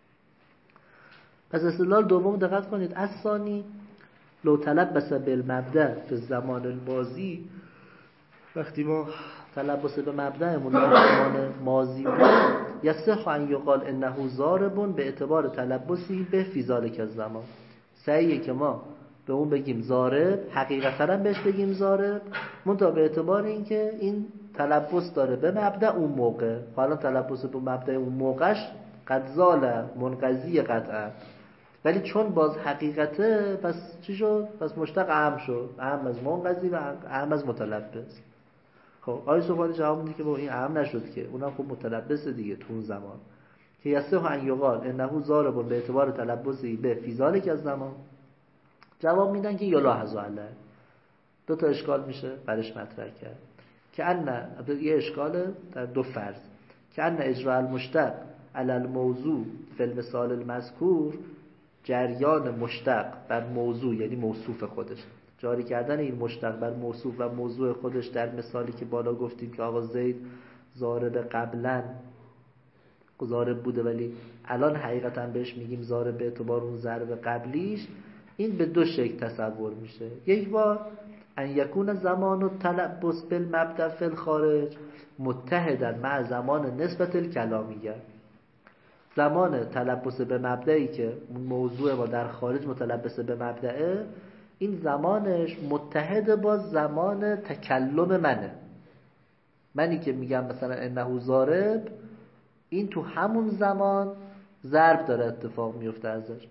پس استدلال دوم دقت کنید. الثانی لو تلبس بالمبدا فی الزمان الماضی، وقتی ما تلبس به مبدأمون در زمان ماضی بود، یصح ان یقال انه ضارب به اعتبار تلبسی به فی ذلک الزمان. صحیحه که ما به اون بگیم ضارب، حقیقتا هم بهش بگیم ضارب، منتها به اعتبار اینکه این تلبس داره به مبدأ اون موقع. حالا تلبس به مبدأ اون موقعش قد زال منقضی قطعا، ولی چون باز حقیقته پس چی شد؟ پس مشتق اعم شد، اعم از منقضی و اعم از متلبس. خب آیه سوال جواب میده که با این اعم نشد که، اونم خب متلبس دیگه تو اون زمان. که یصح ان یقال انه ضارب به اعتبار تلبسی به فی ذلک الزمان. جواب میدن که یلاحظ علیه. دو تا اشکال میشه برش مطرح کرد. که ان یه اشکال در دو فرض. که ان اجراء المشتق علی الموضوع فی المثال المذکور، جریان مشتق بر موضوع یعنی موصوف خودش، جاری کردن این مشتق بر موصوف و موضوع خودش در مثالی که بالا گفتیم که آقا زید ضارب قبلا ضارب بوده ولی الان حقیقتا بهش میگیم ضارب به اعتبار اون ضرب قبلیش. این به دو شکل تصور میشه. یک بار ان یکون زمان التلبس بالمبدا فی الخارج متحدا مع زمان نسبت الکلامیه. زمان تلبس به مبدایی که موضوع ما در خارج متلبس به مبدأه، این زمانش متحد با زمان تکلم منی که میگم مثلا انه ضارب، این تو همون زمان ضرب داره اتفاق میفته ازش.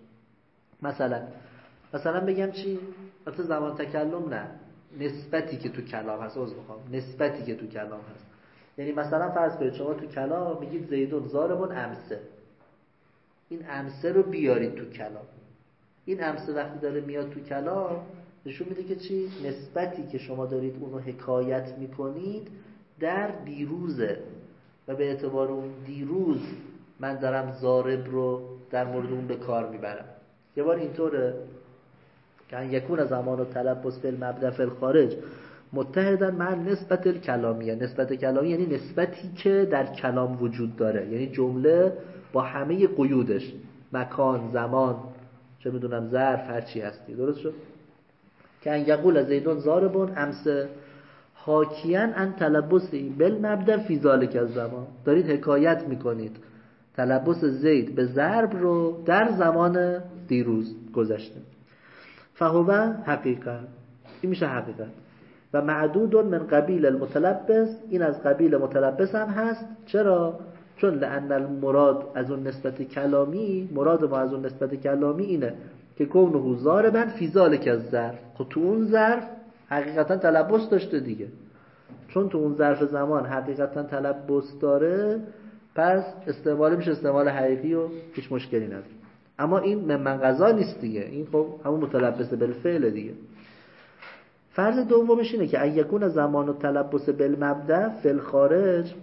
مثلا بگم چی؟ البته زمان تکلم نه، نسبتی که تو کلام هست. نسبتی که تو کلام هست، یعنی مثلا فرض کنید شما تو کلام میگید زیدون ضاربون امسه، این امسه رو بیارید تو کلام. این امسه وقتی داره میاد تو کلام نشون میده که چی؟ نسبتی که شما دارید اونو حکایت میکنید در دیروزه و به اعتبار اون دیروز من دارم ضارب رو در مورد اون به کار میبرم. یه بار اینطوره که یکون زمان و تلبس فی المبدا فی الخارج متحدا مع نسبت الکلامیه. نسبت کلامی یعنی نسبتی که در کلام وجود داره، یعنی جمله با همه قیودش، مکان، زمان، چه میدونم ظرف، هر چی هستی. درست شد؟ که ان یقول زیدون ضاربون امس حاکیاً ان تلبسی بالمبدا فی ذلک الزمان. دارید حکایت میکنید تلبس زید به ضرب رو در زمان دیروز گذشته. فهو حقیقت، این میشه حقیقت. و معدود من قبیل المتلبس، این از قبیل متلبس هم هست. چرا؟ چون لأن المراد از اون نسبت کلامی، مراد ما از اون نسبت کلامی اینه که کونه ضاربا فی ذلک الظرف. خب تو اون ظرف حقیقتا تلبس داشته دیگه، چون تو اون ظرف زمان حقیقتا تلبس داره، پس استعمال میشه استعمال حقیقی و هیچ مشکلی نداره. اما این من قضا نیست دیگه، این خب همون متلبس بالفعل دیگه. فرض دومش اینه که ایکون زمان و تلبس بالمبدا فی الخارج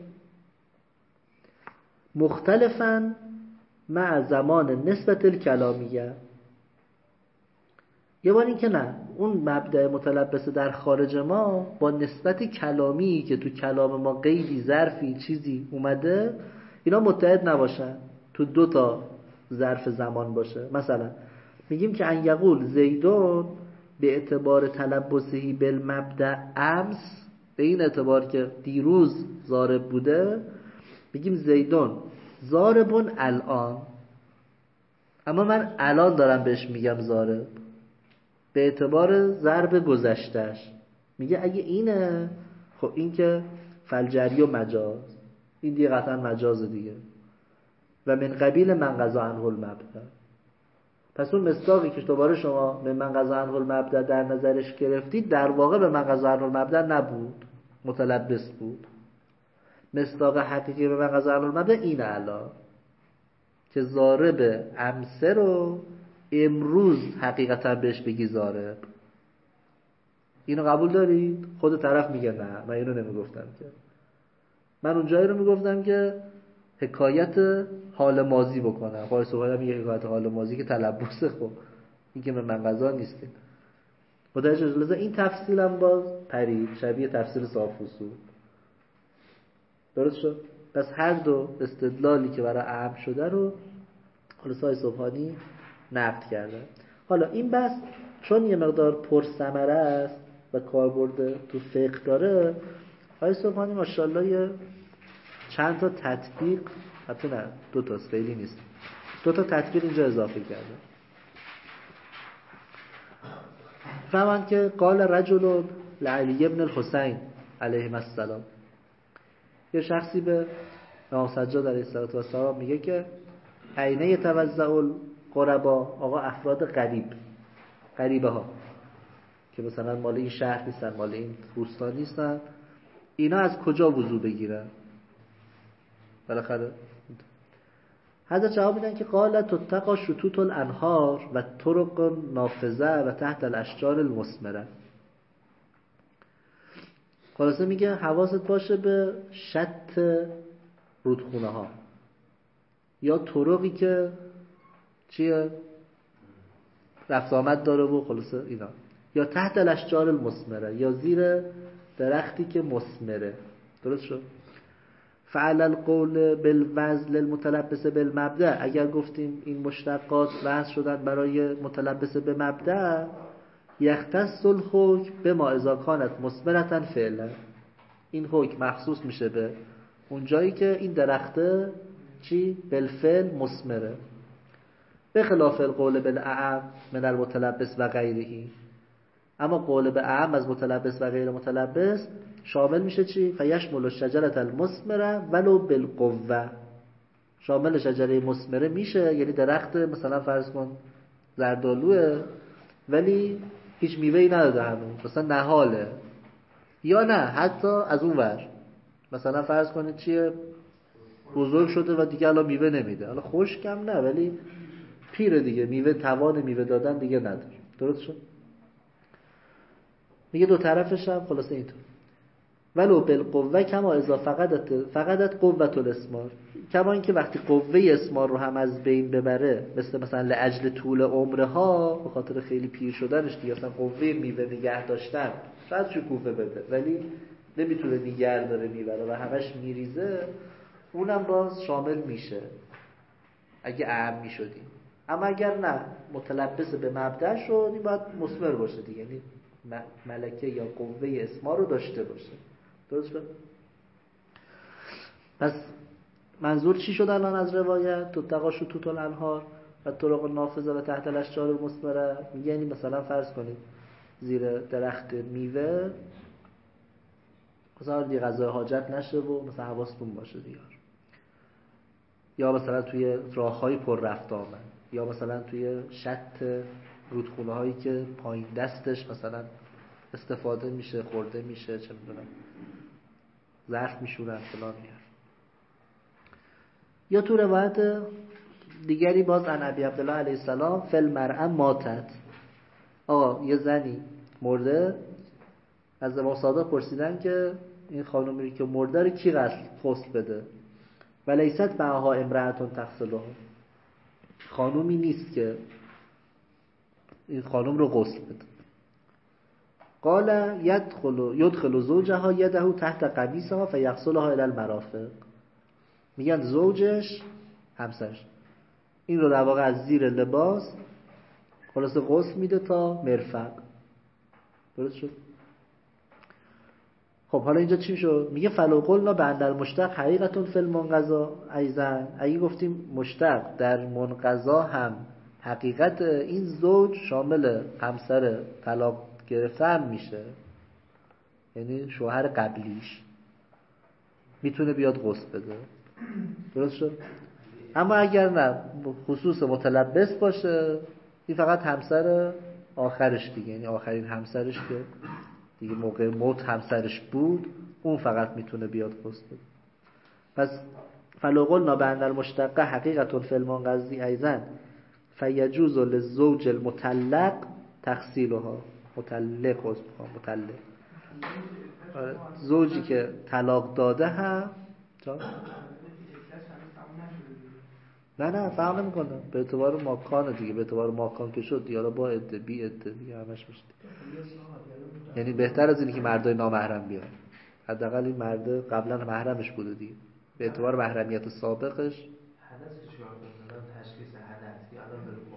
مختلفاً مع زمان نسبت الکلامیه. یه بار این که نه، اون مبدأ متلبس در خارج ما با نسبت کلامی که تو کلام ما قیدی، ظرفی، چیزی اومده، اینا متحد نباشن، تو دو تا ظرف زمان باشه. مثلا میگیم که ان یقول زیدون به اعتبار تلبسهی بالمبدأ امس، به این اعتبار که دیروز ضارب بوده، میگیم زیدون ضاربون الان، اما من الان دارم بهش میگم ضارب به اعتبار ضرب گذشتش. میگه اگه اینه، خب این که فلجری و مجاز، این دیگه قطعا مجاز دیگه. و من قبیل من قضا عنه المبدأ. پس اون مصداقی که دوباره شما من قضا عنه المبدأ در نظرش گرفتید، در واقع به من قضا عنه المبدأ نبود، متلبس بود. مصداق حقیقی به من قضا عنه المبدأ اینه الان که ضارب امسه رو امروز حقیقتا بهش بگی ضارب. اینو قبول دارید؟ خود طرف میگه نه، من اینو نمیگفتم که، من اون جایی رو میگفتم که حکایت حال ماضی بکنم. خواهی صحبت میگه حکایت حال ماضی که تلبسه، خب این که من قضا نیستیم. متوجه لذا این تفصیلم باز پرید، شبیه تفصیل صافوسو. درست شد؟ پس هر دو استدلالی که برای اهم شده رو خلاصای صبحانی نقد کرده. حالا این بحث چون یه مقدار پرثمره است و کاربرد تو فقه داره، آقای صبحانی ماشاءالله یه چند تا تطبیق، حتی نه 2 تا، خیلی نیست، 2 تا تطبیق اینجا اضافه کرده. فهمند که قال رجل لعلی ابن الحسین علیه السلام، یه شخصی به امام سجاد علیه السلام میگه که عینه یتوزع القربا، آقا افراد غریبه ها که مثلا مال این شهر نیستن، مال این روستا نیستن، اینا از کجا وضو بگیرن؟ بالاخره حضرت جواب میدن که قال تتقى شطوط الانهار و طرق نافذه و تحت الاشجار المثمره. خلاصه میگه حواست باشه به شط رودخونه ها یا طرقی که چیه رفت آمد داره و خلاصه اینا، یا تحت الاشجار المثمره، یا زیر درختی که مثمره. درست شد؟ فعل القول بالوزن للمتلبس بالمبدأ، اگر گفتیم این مشتقات وضع شدن برای متلبس به مبدأ، یختص الحکم بما اذا کانت مثمرة فعلا، این حکم مخصوص میشه به اون جایی که این درخته چی؟ بالفعل مثمره. به خلاف القول بالاعم من المتلبس و غیره، اما قول به اعم از متلبس و غیر متلبس شامل میشه چی؟ فیشمل الشجرة المثمره ولو بالقوه، شامل شجره مثمره میشه، یعنی درخت مثلا فرض کن زردالوه ولی هیچ میوه‌ای نداده هنوز، مثلا نهاله، یا نه حتی از اون ور مثلا فرض کنید چیه بزرگ شده و دیگه الان میوه نمیده، حالا خشکم نه ولی پیره دیگه، میوه توان میوه دادن دیگه نداره. درست شد؟ میگه دو طرفش هم خلاصه اینطور ولو بالقوه کما اذا فقدت قوت الاسمار، کما اینکه وقتی قوه اسمار رو هم از بین ببره، مثلا لاجل طول عمرها، به خاطر خیلی پیر شدنش دیگه، مثلا قوه میوه نگه داشتن شاید شکوفه بده ولی نمیتونه نگه داره میبره و همش میریزه، اونم باز شامل میشه. اگه اعم میشدیم. اما اگر نه متلبس به مبدأ شد، این باید مثمر باشه دیگه، یعنی ملکه یا قوه اسما رو داشته باشه. درست شد؟ پس منظور چی شد الان از روایت؟ تتقاشو توت الانهار و طرق نافذه و تحت الاشجار المثمره. یعنی مثلا فرض کنید زیر درخت میوه مثلا دیگه غذای حاجت نشه و مثلا حواستون باشه دیگه، یا مثلا توی راههای پر رفت آمد، یا مثلا توی شط رودخونه هایی که پایین دستش مثلا استفاده میشه، خورده میشه، چه میدونم ظرف میشورن فلان میار. یا تو روایت دیگری باز عن ابی عبدالله علیه السلام فی المرأة ماتت، آقا یه زنی مرده، از امام صادق پرسیدن که این خانومی که مرده رو کی غسل بده؟ و لیست معها امرأة تغسلها، خانومی نیست که این خانوم رو غسل بده. قال یدخل زوجها یده تحت قمیصها فیغسلها الی المرافق، میگن زوجش همسرش این رو در واقع از زیر لباس خلاصه غسل میده تا مرفق. درست شد؟ خب حالا اینجا چی شد؟ میگه فلو قلنا بأن المشتق حقیقتون فی المنقضا ایضا، اگه گفتیم مشتق در منقضا هم حقیقت، این زوج شامل همسر طلاق گرفته هم میشه، یعنی شوهر قبلیش میتونه بیاد غسل بده. درست شد؟ اما اگر نه خصوص متلبس باشه، این فقط همسر آخرش دیگه، یعنی آخرین همسرش که دیگه موقع موت همسرش بود، اون فقط میتونه بیاد غسل بده. پس فلو قلنا بأن المشتق حقیقة فی المنقضی ایضا فیجوز للزوج المطلق تغسیلها. مطلق زوجی که طلاق داده هم نه فهم نمی‌کنه، به اعتبار ماکان دیگه، به اعتبار ماکان که شد دیگه، با عده بی عده دیگه همش میشه. یعنی بهتر از اینی که مردای نامحرم بیان، حداقل این مرد قبلا محرمش بوده دیگه، به اعتبار محرمیت سابقش حدثش یاد تشخیص حدث یا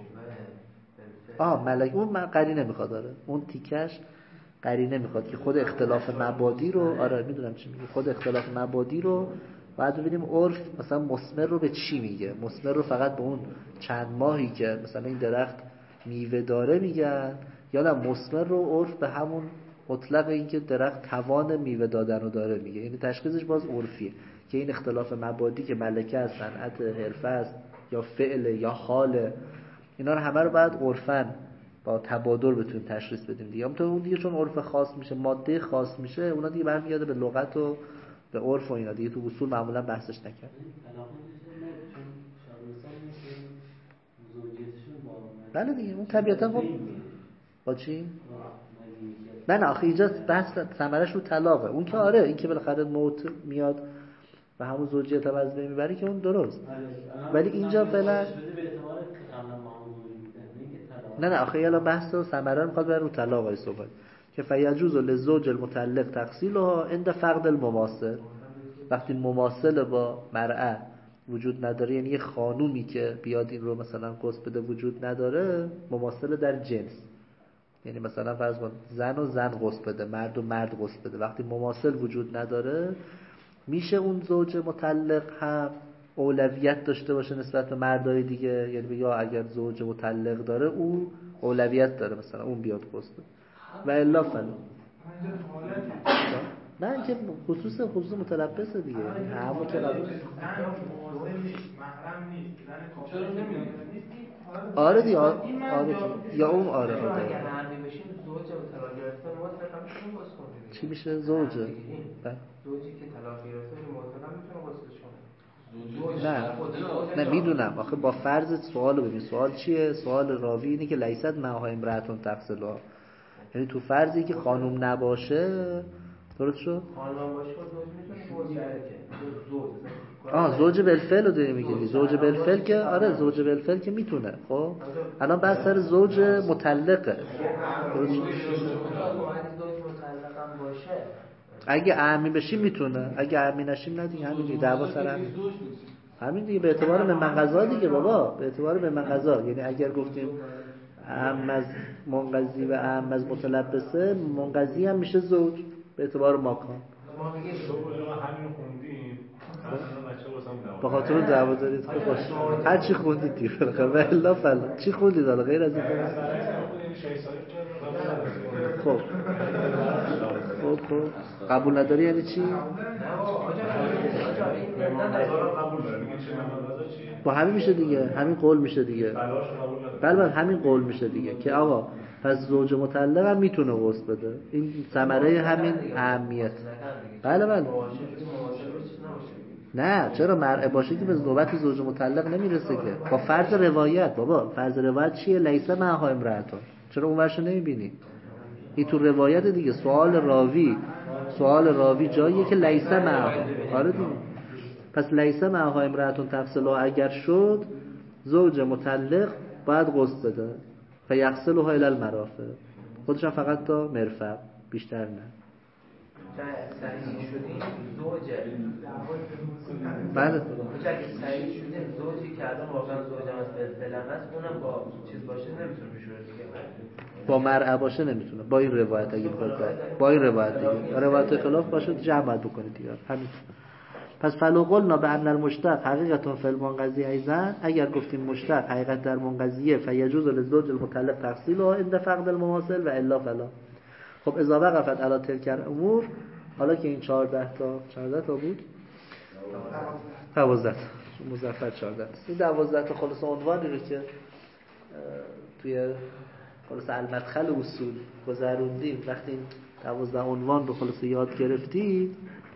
الان ملک اون قرینه میخواد، داره اون تیکش قرینه میخواد که خود اختلاف مبادی رو، آره میدونم چی میگه، خود اختلاف مبادی رو بعد ببینیم عرف مثلا مثمر رو به چی میگه. مثمر رو فقط به اون چند ماهی که مثلا این درخت میوه داره میگن، یا نه مثمر رو عرف به همون مطلق این که درخت توان میوه دادن رو داره میگه. یعنی تشخیصش باز عرفیه که این اختلاف مبادی که ملکه از صنعت حرفه است یا فعل یا حال، اینا رو همه رو بعد عرفاً با تبادر بتونیم تشخیص بدیم دیگه. اما تو اون دیگه چون عرف خاص میشه، ماده خاص میشه، اونا دیگه برمیگرده به لغت و به عرف و اینا دیگه، تو اصول معمولا بحثش نکرد. بله دیگه اون طبیعتا با چی؟ نه آخه اینجا بحث ثمرش رو طلاقه. اون که آره، این که بالاخره موت میاد و همون زوجیت هم از بین میبره که اون درست، ولی اینجا فعلا نه آخه یالا بحث و ثمره میخواد بره رو طلاقه صحبت که فیجوز للزوج المطلق تغسیلها عند فقد المماثل، وقتی مماثل با مرأة وجود نداره، یعنی یه خانومی که بیاد این رو مثلا غسل بده وجود نداره، مماثل در جنس، یعنی مثلا فرض کن زن و زن غسل بده، مرد و مرد غسل بده، وقتی مماثل وجود نداره میشه اون زوج مطلق هم اولویت داشته باشه نسبت به مردای دیگه، یعنی بگه اگر زوج مطلق داره اون اولویت داره مثلا اون بیاد غسل بده و الا فلا. نه اینکه خصوص متلبسه دیگه، همون که قبول محرم نیست، چرا نمیدونی؟ آره دیگه آره یا اون آره اگه نرمی بشیم زوج طلاق گرفته موثق میتونه واسه کنه. چی میشه زوجه؟ زوجی که طلاق گرفته موثق میتونه واسه کنه. نه میدونم آخه با فرض سوالو ببین، سوال چیه؟ سوال راوی اینه که لیست معها امرأتون تغسلها، یعنی تو فرضی که خانوم نباشه، درست شد؟ خانوم باشه زوج میتونه زوج زوج بالفعل رو داری میگی، زوج بالفعل که آره زوج بالفعل که میتونه. خب الان بحث سر زوج مطلقه، درست شد؟ اگه اعمی بشیم میتونه، اگه اعمی نشیم نه دیگه، همینجوری دعوا سر همین. همین دیگه، به اعتبار من قضا دیگه بابا، به اعتبار من قضا. یعنی اگر گفتیم اهم از منقضی و اهم از متلبسه، منقضی هم میشه زوج به اعتبار ماکان. ما میگیم زوج رو همین خوندیم، به خاطر دعوا دارید خوب باشه. هر چی خوندید دیگه و الا فلا. چی خوندید حالا غیر از این؟ خب قبول نداری یعنی چی؟ با همین میشه دیگه، همین قول میشه دیگه. بله همین قول میشه دیگه که آقا پس زوج مطلق هم میتونه غسل بده. این ثمره همین اهمیت. بله نه چرا مرعه باشه که به نوبت زوج مطلق نمیرسه که با فرض روایت. بابا فرض روایت چیه؟ لیسه معها امرأتون. چرا اون ورشو نمیبینی؟ این تو روایت دیگه. سوال راوی جاییه که لیسه معها. آره دیگه. پس لیسه معها امرأتون تفصیلا اگر شد زوج مطلق باید غسل بده. فیغسلها الی المرافق. خودش فقط تا مرفق، بیشتر نه. صحیح شدیم زوجه. بله. اگه صحیح شدیم زوجی که الان واقعا زوجم از فلان است، اونم با چیز باشه نمیتونه بشوره دیگه. با مرعه باشه نمیتونه. با این روایت اگه بخواد با این روایت دیگه. روایت خلاف باشه جمع باید بکنید دیگه. همین. پس فلو قلنا به ان المشتق حقیقتا فی المنقضی ایضا، اگر گفتیم مشتق حقیقت در منقضیه فیجوز للزوج المطلق تفصیلها عند فقد المماثل و الا فلا. خب اذا وقفت علی تلک الامور، حالا که این 14 تا بود 12 مظفر 14 این 12 تا خلاص عنوانی رو که توی خلاص المدخل اصول گذروندیم. وقتی این 12 عنوان رو خلاص یاد گرفتید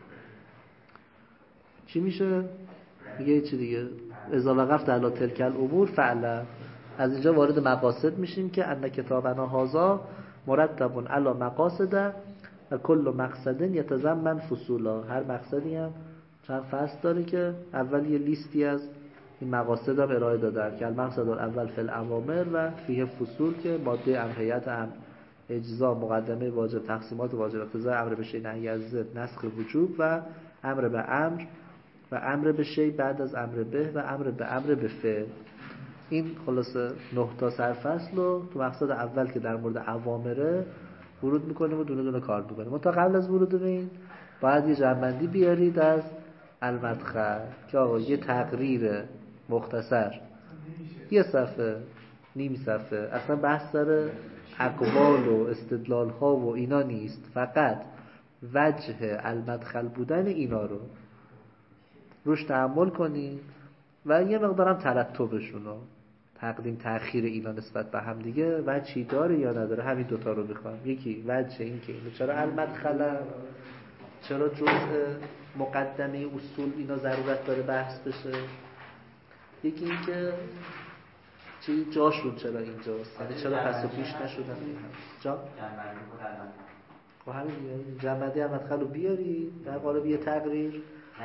چی میشه؟ میگه چی دیگه؟ اذا وقفت علی تلک الامور فعلا. از اینجا وارد مقاصد میشیم که ان کتابنا هذا مرتب علی مقاصد و کل مقصد یتضمن فصولا. هر مقصدی هم چند فصل داره که اول یه لیستی از این مقاصد هم ارائه دادن که المقصد الاول فی الاوامر و فیه فصول که ماده امریت هم اجزا، مقدمه واجب، تقسیمات واجب، اقتضای امر به شیء نهی از ضد، نسخ وجوب و امر به امر و امر به شیء بعد از امر به و امر به فعل. این خلاصه 9 تا سرفصل رو تو مقصد اول که در مورد اوامره ورود میکنیم و دونه دونه کار میکنیم. منتها قبل از ورود به این باید یه جمع‌بندی بیارید از المدخل که آقا یه تقریر مختصر، یه صفحه، نیم صفحه، اصلا بحث سر اقوال و استدلال ها و اینا نیست، فقط وجه المدخل بودن اینا رو روش تأمل کنید و یه مقدارم ترتبشون رو، تقدیم تأخیر اینا نسبت به هم دیگه وجهی داره یا نداره. همین دوتا رو میخوام. یکی وجه این که اینو چرا المدخل، چرا جزء مقدمه اصول اینا ضرورت داره بحث بشه. یکی این که چی جاشون چرا اینجاست، یعنی چرا پس و پیش نشدن جا. خب همین جنبندی المدخل رو بیاری در قالب یه تقریر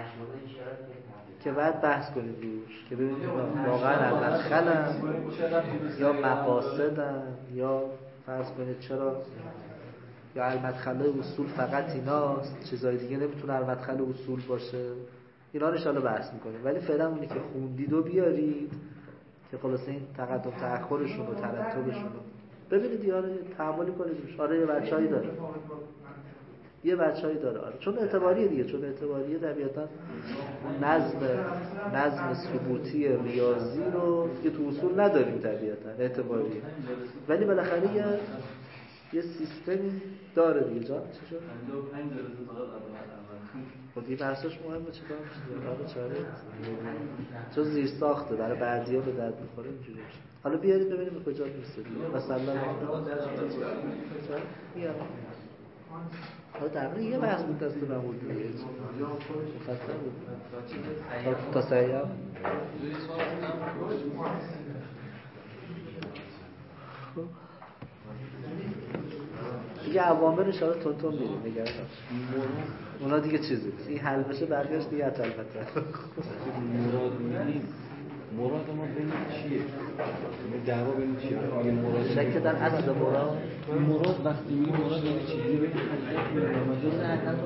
که بعد بحث کنید روش که ببینید واقعا المدخلن یا مقاصدن یا فرض کنید چرا یا المدخل اصول فقط ایناست، چیزای دیگه نمیتونه المدخل اصول باشه. اینا رو ان شاءالله بحث میکنیم. ولی فعلا اونی که خوندید و بیارید که خلاصه این تقدم تأخرشون و ترتبشون رو ببینید، یاره تحملی کنید روش. آره یه بچه‌ای داره، یه بچه‌ای داره. آره چون اعتباریه دیگه، چون اعتباریه طبیعتاً نظم ثبوتی ریاضی رو که تو اصول نداریم طبیعتاً اعتباریه، ولی بالاخره یه سیستمی داره دیگه. جان چی شد؟ 55 درصد فقط خب این بحثش مهمه. چیکار میشه؟ آره چاره. چون زیر ساخته برای بعضیا به درد میخوره اینجوری میشه. حالا بیارید ببینیم به کجا میرسه. مثلا میاد. حالا تقریبا یه بحث بود دست من بود دیگه. مفصل بود. تا سعیم. دیگه اوامرش حالا تون میریم نگرد اونا دیگه چیزی این حل بشه بقیه‌اش دیگه البته مراد ما بین چیه؟ دعوا بین چیه؟ میگه مراد شک در اصل مراد وقتی میگه مراد یعنی چی؟